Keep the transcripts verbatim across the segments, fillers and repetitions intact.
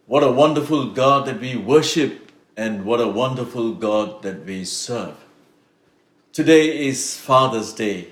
What a wonderful God that we worship, and what a wonderful God that we serve. Today is Father's Day.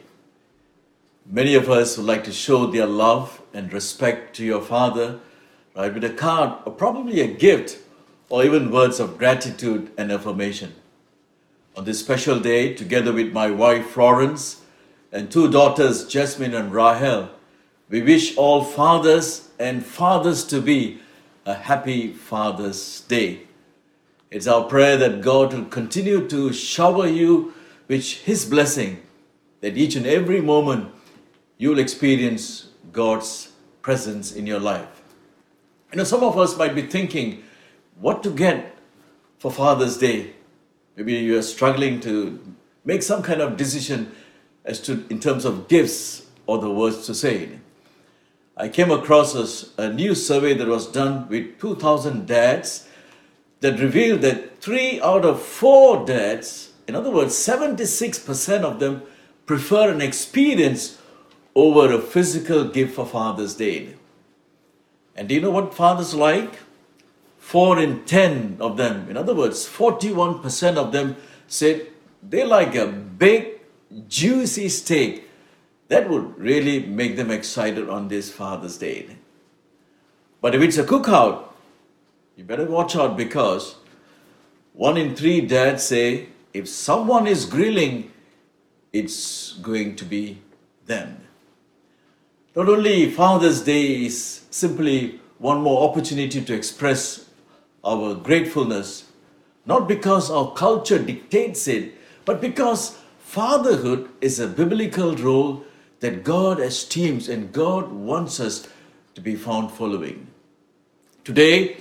Many of us would like to show their love and respect to your father, right, with a card or probably a gift or even words of gratitude and affirmation. On this special day, together with my wife Florence and two daughters Jasmine and Rahel, we wish all fathers and fathers to be a happy Father's Day. It's our prayer that God will continue to shower you with His blessing, that each and every moment you'll experience God's presence in your life. You know, some of us might be thinking what to get for Father's Day. Maybe you are struggling to make some kind of decision as to in terms of gifts or the words to say. I came across a, a new survey that was done with two thousand dads that revealed that three out of four dads, in other words, seventy-six percent of them, prefer an experience over a physical gift for Father's Day. And do you know what fathers like? Four in ten of them, in other words, forty-one percent of them said they like a big, juicy steak. That would really make them excited on this Father's Day. But if it's a cookout, you better watch out, because one in three dads say if someone is grilling, it's going to be them. Not only Father's Day is simply one more opportunity to express our gratefulness, not because our culture dictates it, but because fatherhood is a biblical role that God esteems and God wants us to be found following. Today,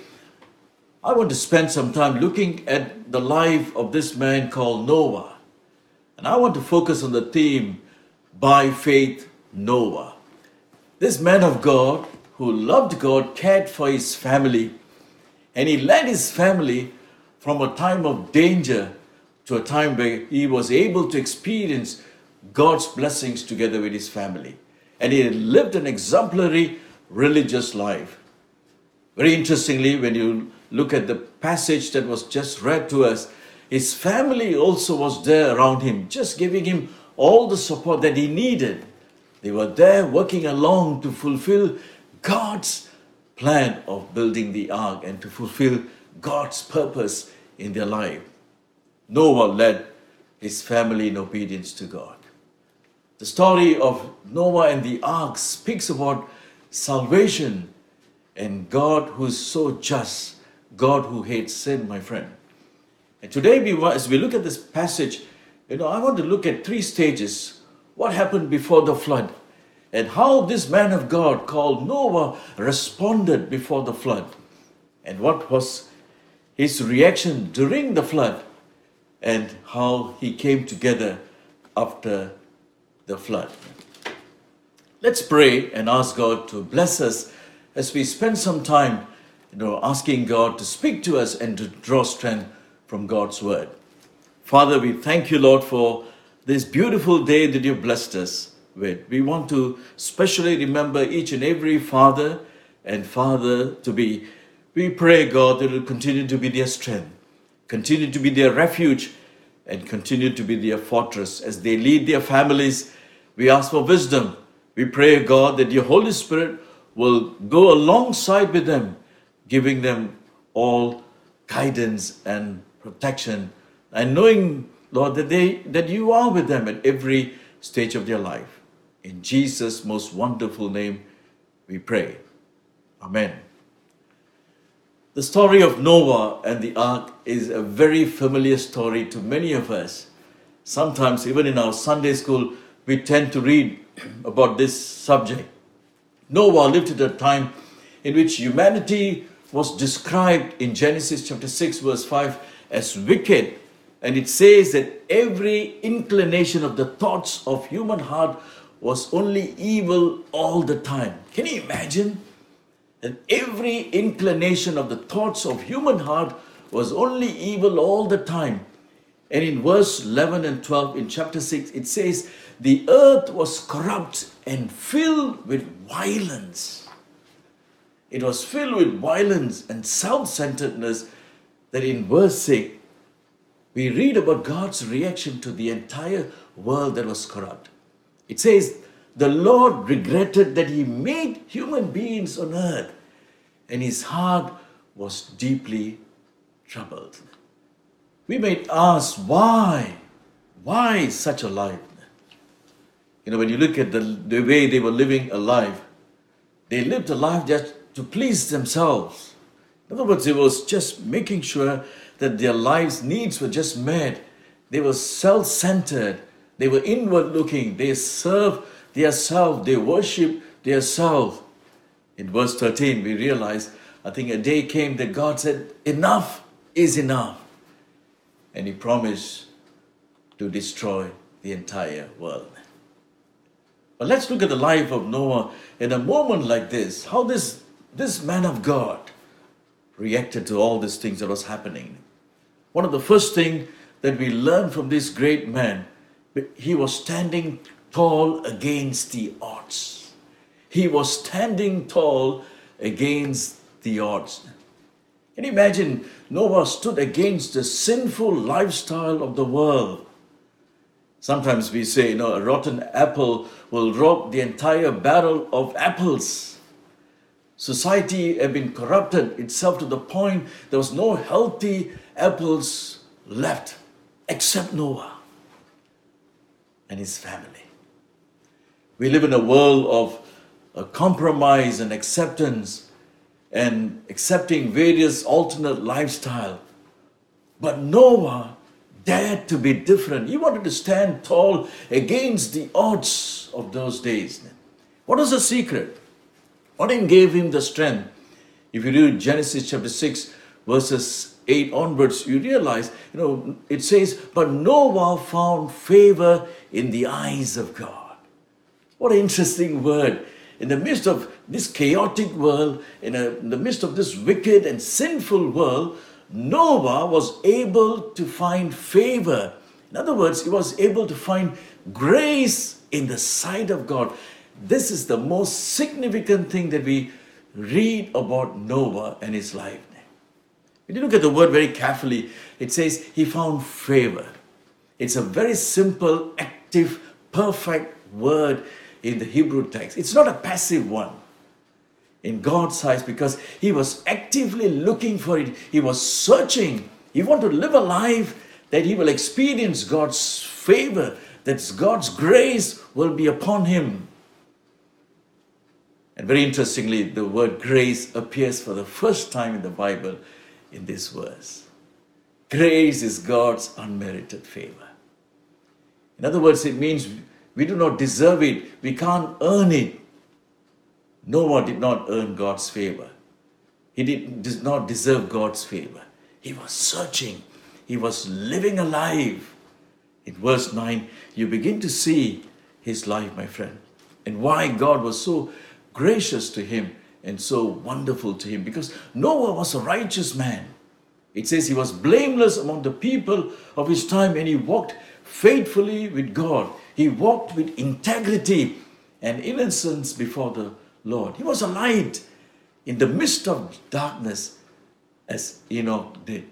I want to spend some time looking at the life of this man called Noah. And I want to focus on the theme, by faith, Noah. This man of God who loved God, cared for his family, and he led his family from a time of danger to a time where he was able to experience God's blessings together with his family. And he lived an exemplary religious life. Very interestingly, when you look at the passage that was just read to us, his family also was there around him, just giving him all the support that he needed. They were there working along to fulfill God's plan of building the ark and to fulfill God's purpose in their life. Noah led his family in obedience to God. The story of Noah and the ark speaks about salvation and God who is so just, God who hates sin, my friend. And today, we, as we look at this passage, you know, I want to look at three stages. What happened before the flood, and how this man of God called Noah responded before the flood, and what was his reaction during the flood, and how he came together after the flood. Let's pray and ask God to bless us as we spend some time, you know, asking God to speak to us and to draw strength from God's word. Father, we thank you, Lord, for this beautiful day that you've blessed us with. We want to specially remember each and every father and father to be. We pray, God, that it will continue to be their strength, continue to be their refuge, and continue to be their fortress as they lead their families. We ask for wisdom. We pray, God, that your Holy Spirit will go alongside with them, giving them all guidance and protection, and knowing, Lord, that they that you are with them at every stage of their life. In Jesus' most wonderful name, we pray. Amen. The story of Noah and the ark is a very familiar story to many of us. Sometimes, even in our Sunday school, we tend to read about this subject. Noah lived at a time in which humanity was described in Genesis chapter six, verse five, as wicked. And it says that every inclination of the thoughts of human heart was only evil all the time. Can you imagine? And every inclination of the thoughts of human heart was only evil all the time. And in verse eleven and twelve in chapter six, it says, the earth was corrupt and filled with violence. It was filled with violence and self-centeredness that in verse six, we read about God's reaction to the entire world that was corrupt. It says, the Lord regretted that he made human beings on earth, and his heart was deeply troubled. We may ask, why? Why such a life? You know, when you look at the, the way they were living a life, they lived a life just to please themselves. In other words, it was just making sure that their lives' needs were just met. They were self-centered. They were inward-looking. They served their self. They worshiped their self. In verse thirteen, we realize, I think a day came that God said, enough is enough. And he promised to destroy the entire world. But let's look at the life of Noah in a moment like this, how this, this man of God reacted to all these things that was happening. One of the first things that we learn from this great man, he was standing tall against the odds. He was standing tall against the odds. Can you imagine? Noah stood against the sinful lifestyle of the world. Sometimes we say, you know, a rotten apple will rob the entire barrel of apples. Society had been corrupted itself to the point there was no healthy apples left except Noah and his family. We live in a world of uh, compromise and acceptance and accepting various alternate lifestyle. But Noah dared to be different. He wanted to stand tall against the odds of those days. What was the secret? What gave him the strength? If you read Genesis chapter six, verses eight onwards, you realize, you know, it says, but Noah found favor in the eyes of God. What an interesting word. In the midst of this chaotic world, in, a, in the midst of this wicked and sinful world, Noah was able to find favor. In other words, he was able to find grace in the sight of God. This is the most significant thing that we read about Noah and his life. When you look at the word very carefully, it says he found favor. It's a very simple, active, perfect word in the Hebrew text. It's not a passive one in God's eyes, because he was actively looking for it. He was searching. He wanted to live a life that he will experience God's favor, that God's grace will be upon him. And very interestingly, the word grace appears for the first time in the Bible in this verse. Grace is God's unmerited favor. In other words, it means we do not deserve it. We can't earn it. Noah did not earn God's favor. He did, did not deserve God's favor. He was searching. He was living a life. In verse nine, you begin to see his life, my friend, and why God was so gracious to him and so wonderful to him. Because Noah was a righteous man. It says he was blameless among the people of his time, and he walked faithfully with God. He walked with integrity and innocence before the Lord. He was a light in the midst of darkness, as Enoch did.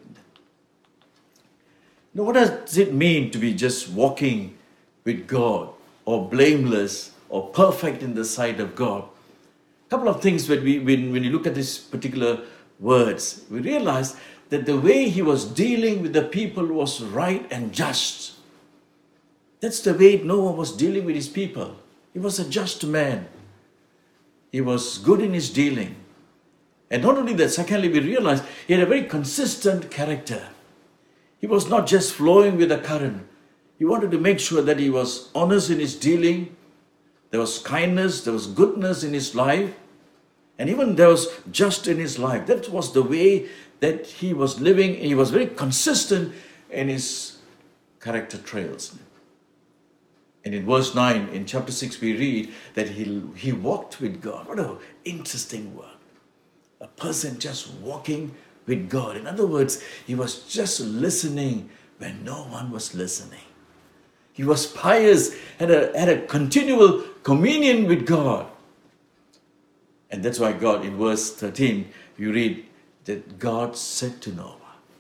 Now, what does it mean to be just walking with God, or blameless, or perfect in the sight of God? A couple of things when we when, when you look at these particular words, we realize that the way he was dealing with the people was right and just. That's the way Noah was dealing with his people. He was a just man. He was good in his dealing. And not only that, secondly, we realize he had a very consistent character. He was not just flowing with the current. He wanted to make sure that he was honest in his dealing. There was kindness, there was goodness in his life. And even there was just in his life. That was the way that he was living. He was very consistent in his character trails. And in verse nine, in chapter six, we read that he, he walked with God. What an interesting word. A person just walking with God. In other words, he was just listening when no one was listening. He was pious, had a, had a continual communion with God. And that's why God, in verse thirteen, you read that God said to Noah,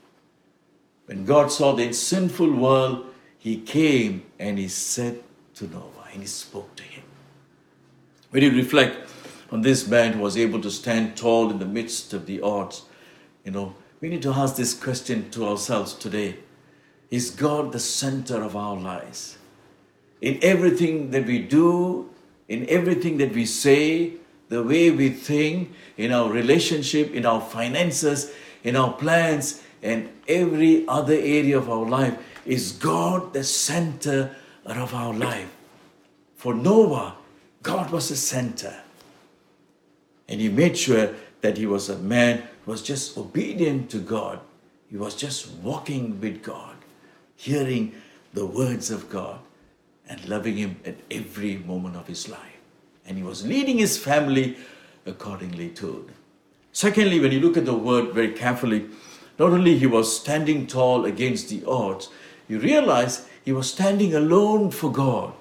when God saw the sinful world, he came and he said to Noah, and he spoke to him. When you reflect on this man who was able to stand tall in the midst of the odds, you know, we need to ask this question to ourselves today. Is God the center of our lives? In everything that we do, in everything that we say, the way we think, in our relationship, in our finances, in our plans, and every other area of our life, is God the center of our life? For Noah, God was the center. And he made sure that he was a man who was just obedient to God. He was just walking with God, hearing the words of God, and loving him at every moment of his life. And he was leading his family accordingly too. Secondly, when you look at the word very carefully, not only he was standing tall against the odds, you realize he was standing alone for God.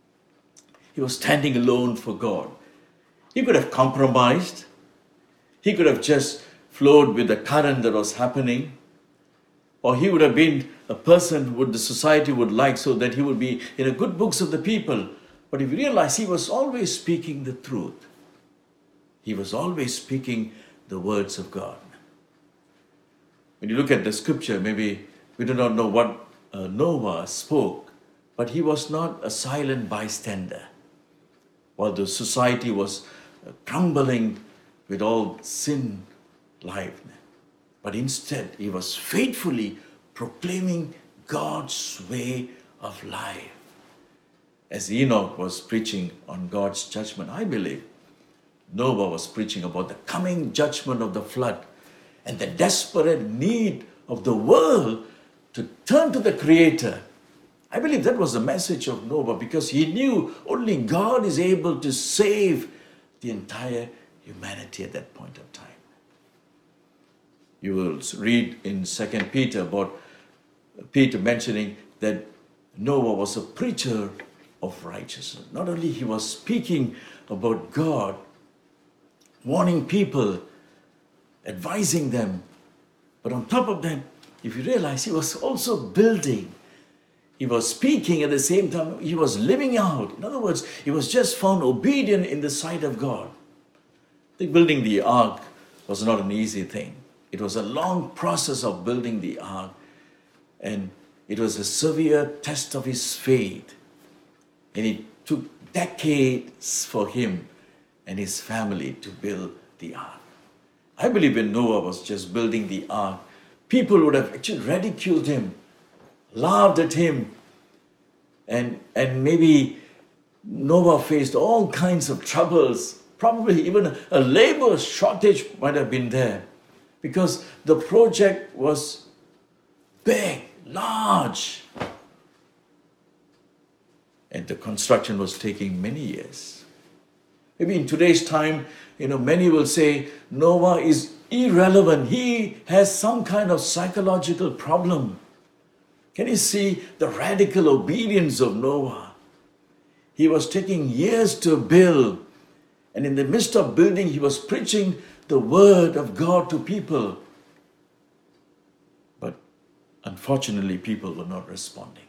He was standing alone for God. He could have compromised. He could have just flowed with the current that was happening. Or he would have been a person who the society would like, so that he would be in the good books of the people. But if you realize, he was always speaking the truth. He was always speaking the words of God. When you look at the scripture, maybe we do not know what uh, Noah spoke, but he was not a silent bystander. While the society was uh, crumbling with all sin life, but instead he was faithfully proclaiming God's way of life. As Enoch was preaching on God's judgment, I believe Noah was preaching about the coming judgment of the flood and the desperate need of the world to turn to the Creator. I believe that was the message of Noah, because he knew only God is able to save the entire humanity at that point of time. You will read in Second Peter about Peter mentioning that Noah was a preacher of righteousness. Not only he was speaking about God, warning people, advising them, but on top of that, if you realize, he was also building. He was speaking at the same time, he was living out. In other words, he was just found obedient in the sight of God. I think building the ark was not an easy thing. It was a long process of building the ark, and it was a severe test of his faith. And it took decades for him and his family to build the ark. I believe when Noah was just building the ark, people would have actually ridiculed him, laughed at him, and, and maybe Noah faced all kinds of troubles. Probably even a labor shortage might have been there, because the project was big, large, and the construction was taking many years. Maybe in today's time, you know, many will say Noah is irrelevant. He has some kind of psychological problem. Can you see the radical obedience of Noah? He was taking years to build, and in the midst of building, he was preaching the word of God to people. But unfortunately, people were not responding.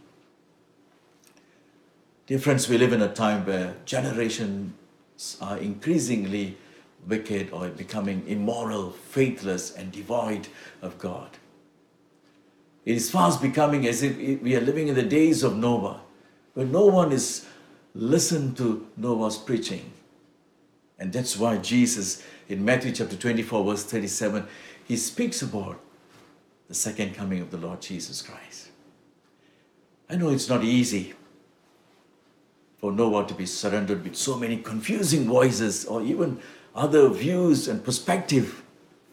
Dear friends, we live in a time where generations are increasingly wicked or becoming immoral, faithless, and devoid of God. It is fast becoming as if we are living in the days of Noah, where no one is listened to Noah's preaching. And that's why Jesus, in Matthew chapter twenty-four, verse thirty-seven, he speaks about the second coming of the Lord Jesus Christ. I know it's not easy for Noah to be surrendered with so many confusing voices or even other views and perspective.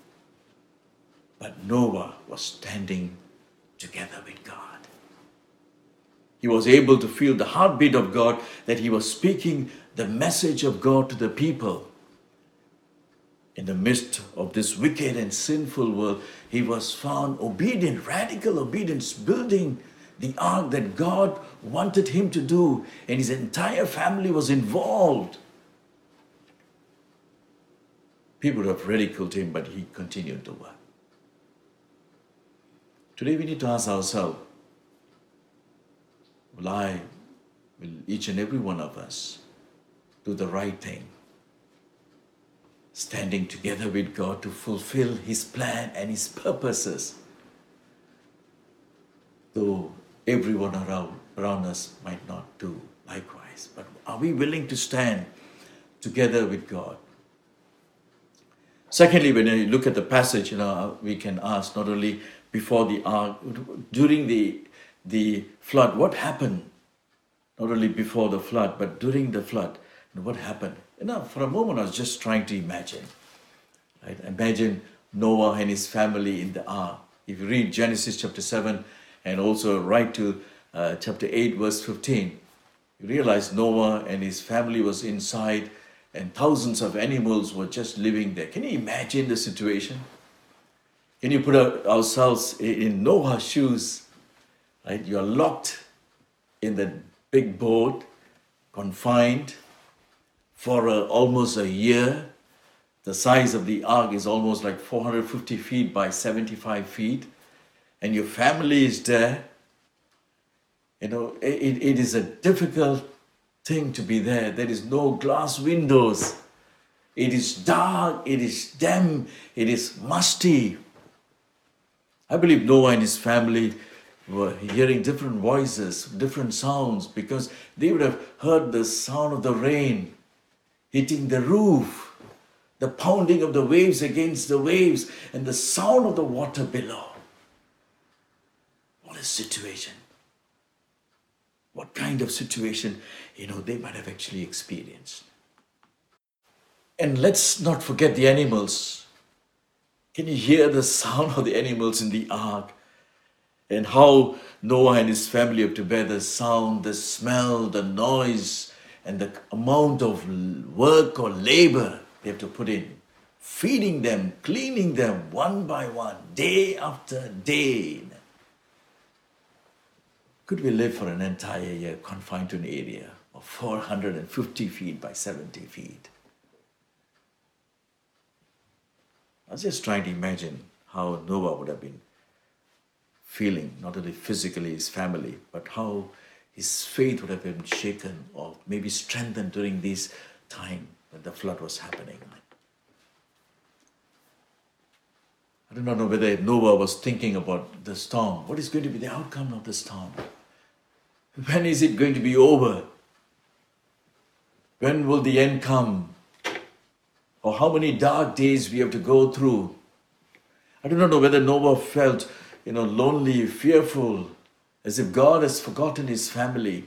But Noah was standing together with God. He was able to feel the heartbeat of God, that he was speaking the message of God to the people. In the midst of this wicked and sinful world, he was found obedient, radical obedience, building the ark that God wanted him to do, and his entire family was involved. People would have ridiculed him, but he continued to work. Today we need to ask ourselves, will I, will each and every one of us do the right thing, standing together with God to fulfill His plan and His purposes, though everyone around, around us might not do likewise. But are we willing to stand together with God? Secondly, when you look at the passage, you know, we can ask not only before the ark, during the, the flood, what happened? Not only before the flood, but during the flood, what happened? You know, for a moment I was just trying to imagine. Right? Imagine Noah and his family in the ark. If you read Genesis chapter seven and also right to uh, chapter eight verse fifteen, you realize Noah and his family was inside and thousands of animals were just living there. Can you imagine the situation? Can you put our, ourselves in Noah's shoes? Right? You are locked in the big boat, confined for uh, almost a year. The size of the ark is almost like four hundred fifty feet by seventy-five feet. And your family is there. You know, it, it is a difficult thing to be there. There is no glass windows. It is dark, it is damp, it is musty. I believe Noah and his family were hearing different voices, different sounds, because they would have heard the sound of the rain hitting the roof, the pounding of the waves against the waves, and the sound of the water below. What a situation. What kind of situation, you know, they might have actually experienced. And let's not forget the animals. Can you hear the sound of the animals in the ark? And how Noah and his family have to bear the sound, the smell, the noise, and the amount of work or labor they have to put in. Feeding them, cleaning them one by one, day after day. Could we live for an entire year confined to an area of four hundred fifty feet by seventy feet? I was just trying to imagine how Noah would have been feeling, not only physically his family, but how his faith would have been shaken or maybe strengthened during this time when the flood was happening. I do not know whether Noah was thinking about the storm. What is going to be the outcome of the storm? When is it going to be over? When will the end come? Or how many dark days we have to go through? I do not know whether Noah felt, you know, lonely, fearful, as if God has forgotten his family.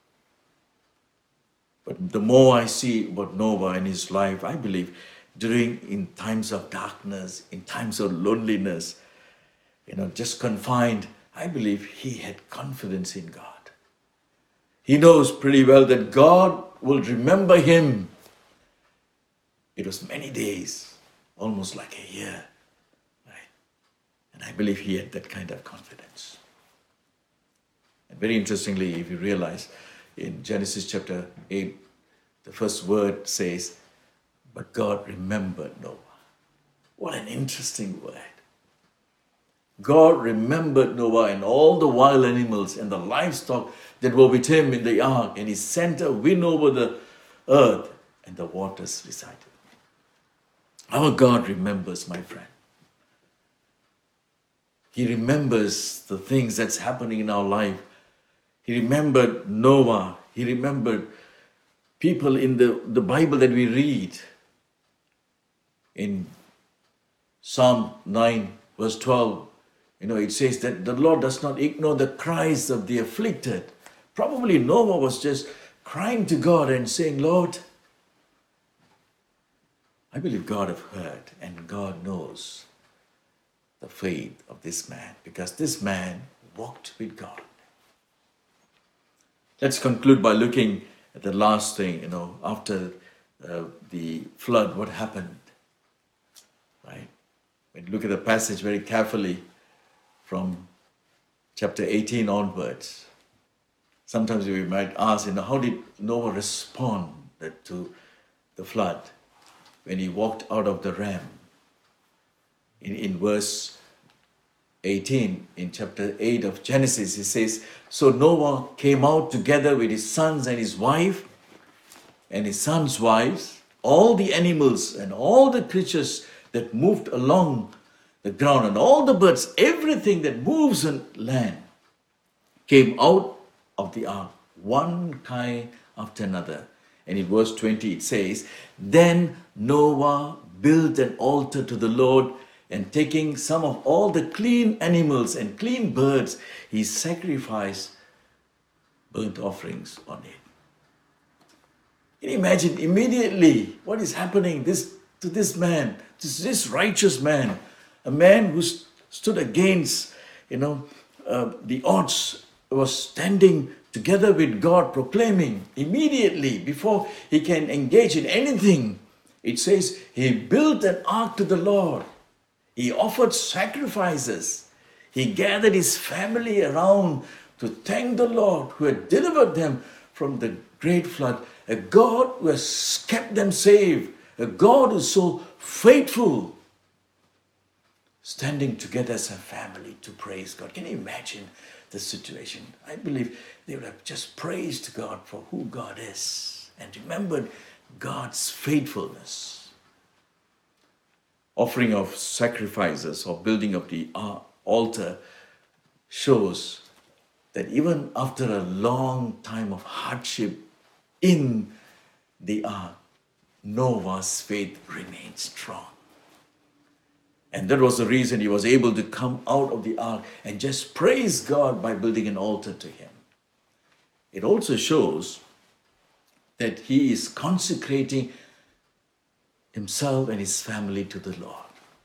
But the more I see about Noah and his life, I believe during in times of darkness, in times of loneliness, you know, just confined, I believe he had confidence in God. He knows pretty well that God will remember him. It was many days, almost like a year, right? And I believe he had that kind of confidence. And very interestingly, if you realize, in Genesis chapter eight, the first word says, but God remembered Noah. What an interesting word. God remembered Noah and all the wild animals and the livestock that were with him in the ark, and he sent a wind over the earth, and the waters recited. Our God remembers, my friend. He remembers the things that's happening in our life. He remembered Noah. He remembered people in the, the Bible that we read. In Psalm nine, verse twelve, you know, it says that the Lord does not ignore the cries of the afflicted. Probably Noah was just crying to God and saying, Lord, I believe God have heard and God knows the faith of this man, because this man walked with God. Let's conclude by looking at the last thing, you know, after uh, the flood, what happened, right? When you look at the passage very carefully from chapter eighteen onwards, sometimes we might ask, you know, how did Noah respond to the flood? when he walked out of the ram. In, in verse eighteen, in chapter eight of Genesis, he says, so Noah came out together with his sons and his wife and his sons' wives, all the animals and all the creatures that moved along the ground and all the birds, everything that moves on land came out of the ark, one kind after another. And in verse twenty it says, then Noah built an altar to the Lord, and taking some of all the clean animals and clean birds, he sacrificed burnt offerings on it. Can you imagine immediately what is happening this, to this man, to this righteous man, a man who st- stood against, you know, uh, the odds, was standing together with God, proclaiming immediately before he can engage in anything. It says he built an ark to the Lord. He offered sacrifices. He gathered his family around to thank the Lord who had delivered them from the great flood. A God who has kept them safe. A God who is so faithful. Standing together as a family to praise God. Can you imagine the situation? I believe they would have just praised God for who God is and remembered God's faithfulness. Offering of sacrifices or building of the altar shows that even after a long time of hardship in the ark, Noah's faith remained strong. And that was the reason he was able to come out of the ark and just praise God by building an altar to him. It also shows that he is consecrating himself and his family to the Lord.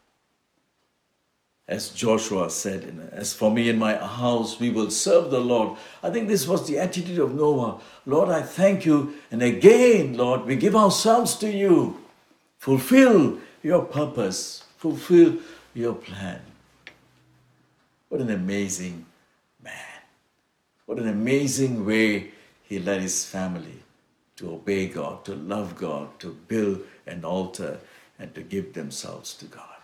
As Joshua said, as for me and my house, we will serve the Lord. I think this was the attitude of Noah. Lord, I thank you. And again, Lord, we give ourselves to you. Fulfill your purpose. Fulfill your plan. What an amazing man. What an amazing way he led his family to obey God, to love God, to build an altar, and to give themselves to God.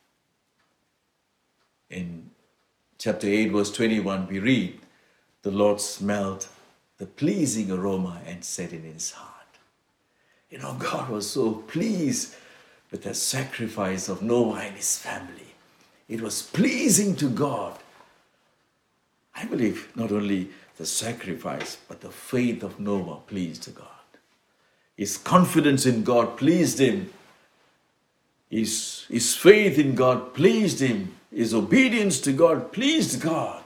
In chapter eight, verse twenty-one, we read, the Lord smelled the pleasing aroma and said in his heart. You know, God was so pleased with the sacrifice of Noah and his family. It was pleasing to God. I believe not only the sacrifice, but the faith of Noah pleased God. His confidence in God pleased him. His, his faith in God pleased him. His obedience to God pleased God.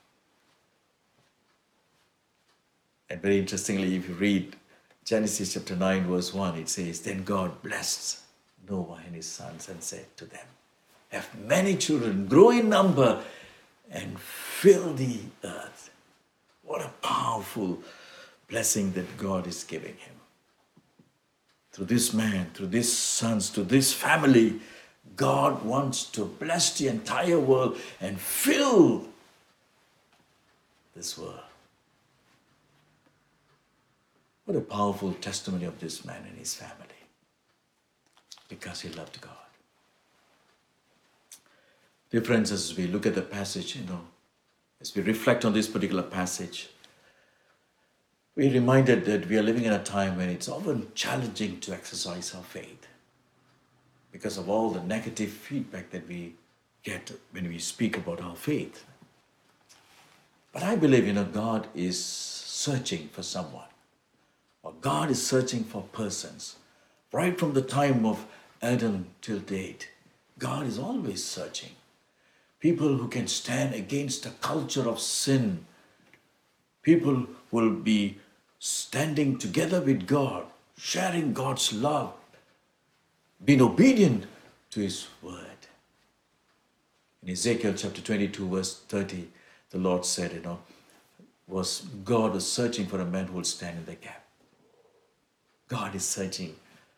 And very interestingly, if you read Genesis chapter nine, verse one, it says, then God blessed Noah and his sons and said to them, have many children, grow in number, and fill the earth. What a powerful blessing that God is giving him. Through this man, through these sons, to this family, God wants to bless the entire world and fill this world. What a powerful testimony of this man and his family. Because he loved God. Dear friends, as we look at the passage, you know, as we reflect on this particular passage, we're reminded that we are living in a time when it's often challenging to exercise our faith because of all the negative feedback that we get when we speak about our faith. But I believe, you know, God is searching for someone, or God is searching for persons. Right from the time of Adam till date, God is always searching. People who can stand against a culture of sin. People will be standing together with God, sharing God's love, being obedient to his word. In Ezekiel chapter twenty-two, verse thirty, the Lord said, you know, was God was searching for a man who will stand in the gap. God is searching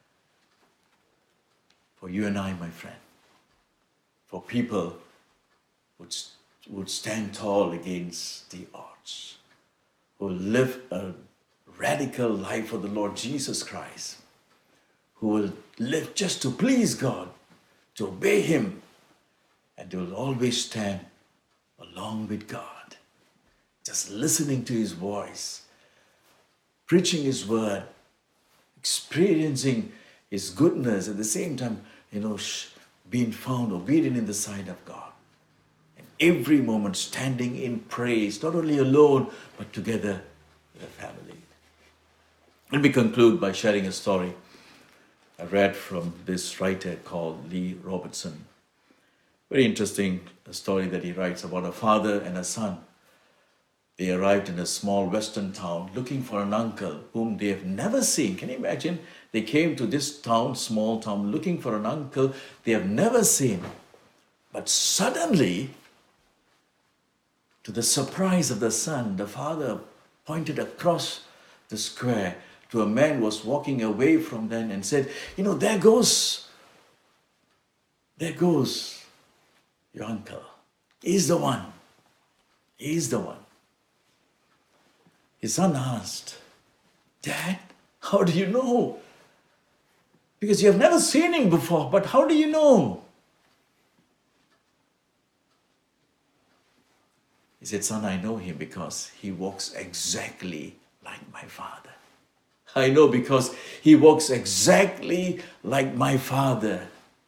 for you and I, my friend, for people who would, would stand tall against the odds, who live a radical life for the Lord Jesus Christ, who will live just to please God, to obey Him, and they will always stand along with God, just listening to His voice, preaching His word, experiencing His goodness, at the same time, you know, being found obedient in the sight of God. And every moment standing in praise, not only alone, but together with a family. Let me conclude by sharing a story I read from this writer called Lee Robertson. Very interesting story that he writes about a father and a son. They arrived in a small western town looking for an uncle whom they have never seen. Can you imagine? They came to this town, small town, looking for an uncle they have never seen. But suddenly, to the surprise of the son, the father pointed across the square to a man who was walking away from them and said, you know, there goes, there goes your uncle. He's the one. He's the one. His son asked, Dad, how do you know? Because you have never seen him before, but how do you know? He said, son, I know him because he walks exactly like my father. I know because he walks exactly like my father.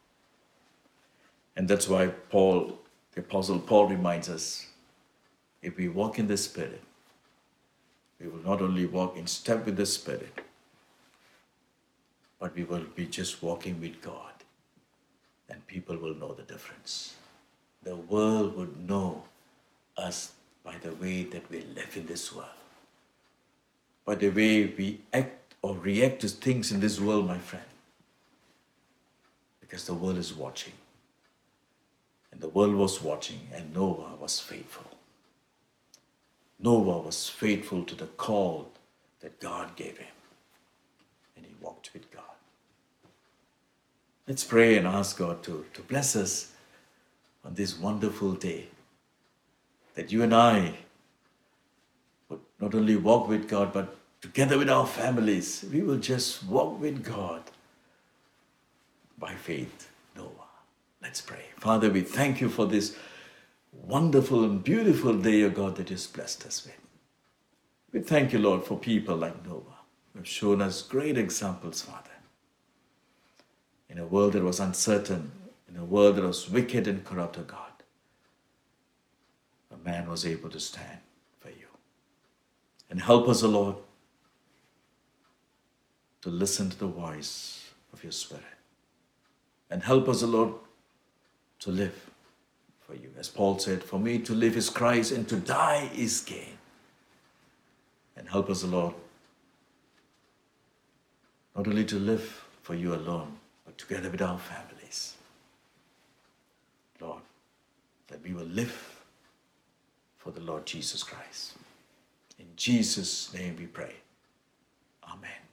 And that's why Paul, the Apostle Paul reminds us, if we walk in the Spirit, we will not only walk in step with the Spirit, but we will be just walking with God. And people will know the difference. The world would know us by the way that we live in this world. By the way we act or react to things in this world, my friend. Because the world is watching. And the world was watching, and Noah was faithful. Noah was faithful to the call that God gave him. And he walked with God. Let's pray and ask God to, to bless us on this wonderful day. That you and I would not only walk with God, but together with our families, we will just walk with God by faith, Noah. Let's pray. Father, we thank you for this wonderful and beautiful day, O God, that you have blessed us with. We thank you, Lord, for people like Noah who have shown us great examples, Father. In a world that was uncertain, in a world that was wicked and corrupt, O God, a man was able to stand for you. And help us, O Lord, to listen to the voice of your Spirit. And help us, O Lord, to live for you. As Paul said, for me to live is Christ and to die is gain. And help us, O Lord, not only to live for you alone, but together with our families. Lord, that we will live for the Lord Jesus Christ. In Jesus' name we pray. Amen.